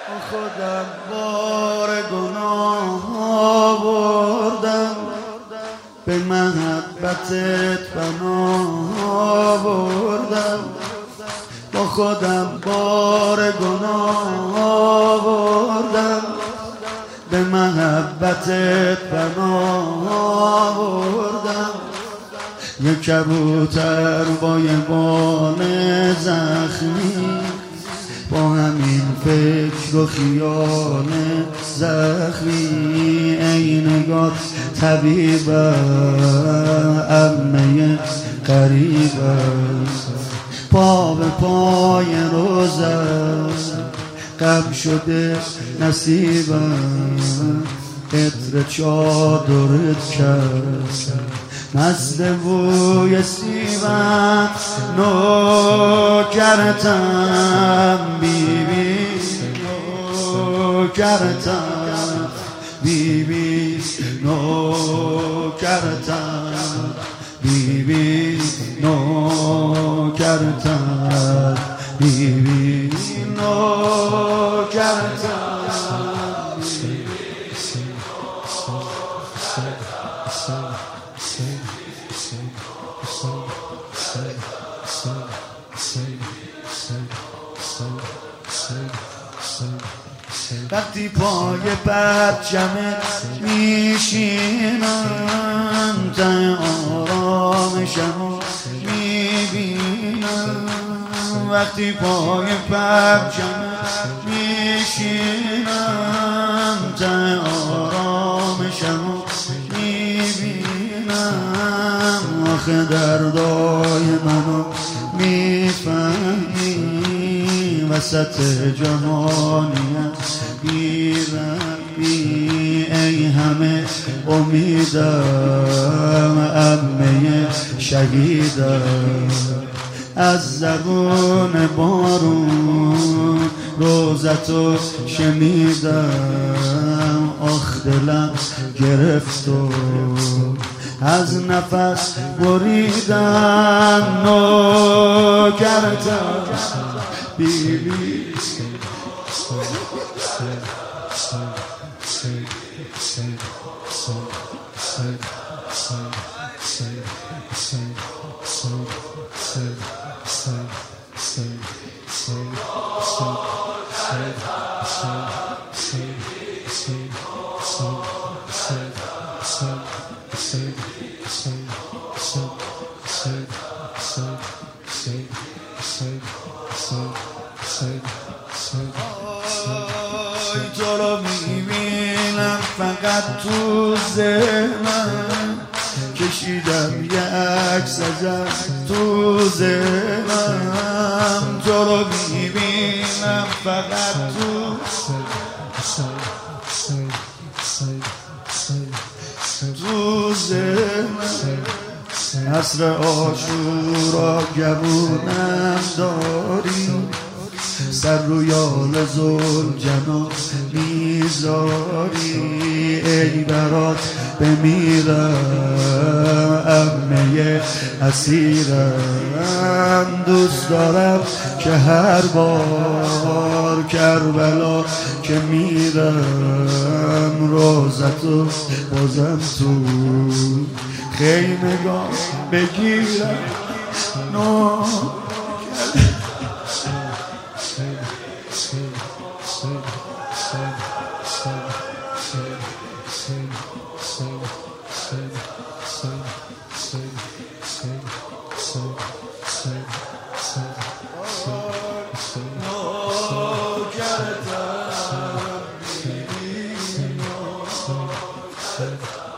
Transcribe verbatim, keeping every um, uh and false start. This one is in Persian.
خودم بار گناه آوردم، به محبتت پناه آوردم. با خودم بار گناه آوردم، به محبتت پناه آوردم. یه کبوتر با یه بال زخمی، با همین فکر و خیال زخمی، ای نگاه طبیبم عمه قریبم، پا به پای روزم غم شده نصیبم، عطر چادرت کرد مست بوی سیبم، نوکرتم بیبی نوکرتم بیبی نوکرتم بیبی نوکرتم بیبی نوکرتم. وقتی پای پرچمت میشینم، ته آرامشمو میبینم. وقتی پای پرچمت میشینم، ته آرامشمو میبینم. آخه دردای منو میفهمی، وسط جهانیت بیرمی، ای همه امیدم عمه شهیدم. از زبون بارون روزتو شنیدم، آخ دلم گرفت و از نفس بریدم، نوکرتم بیبی تو رو میبینم فقط تو ذهنم، کشیدم یه عکس ازت تو ذهنم. تو رو میبینم فقط تو تو ذهنم. عصر عاشورا گبونم داری، سر رو یال زلجنا میذاری، ای برات بمیرم عمه اسیرم. دوست دارم که هر بار کربلا که میرم، روزتو بازم تو خیمگاه بگیرم. نو Good.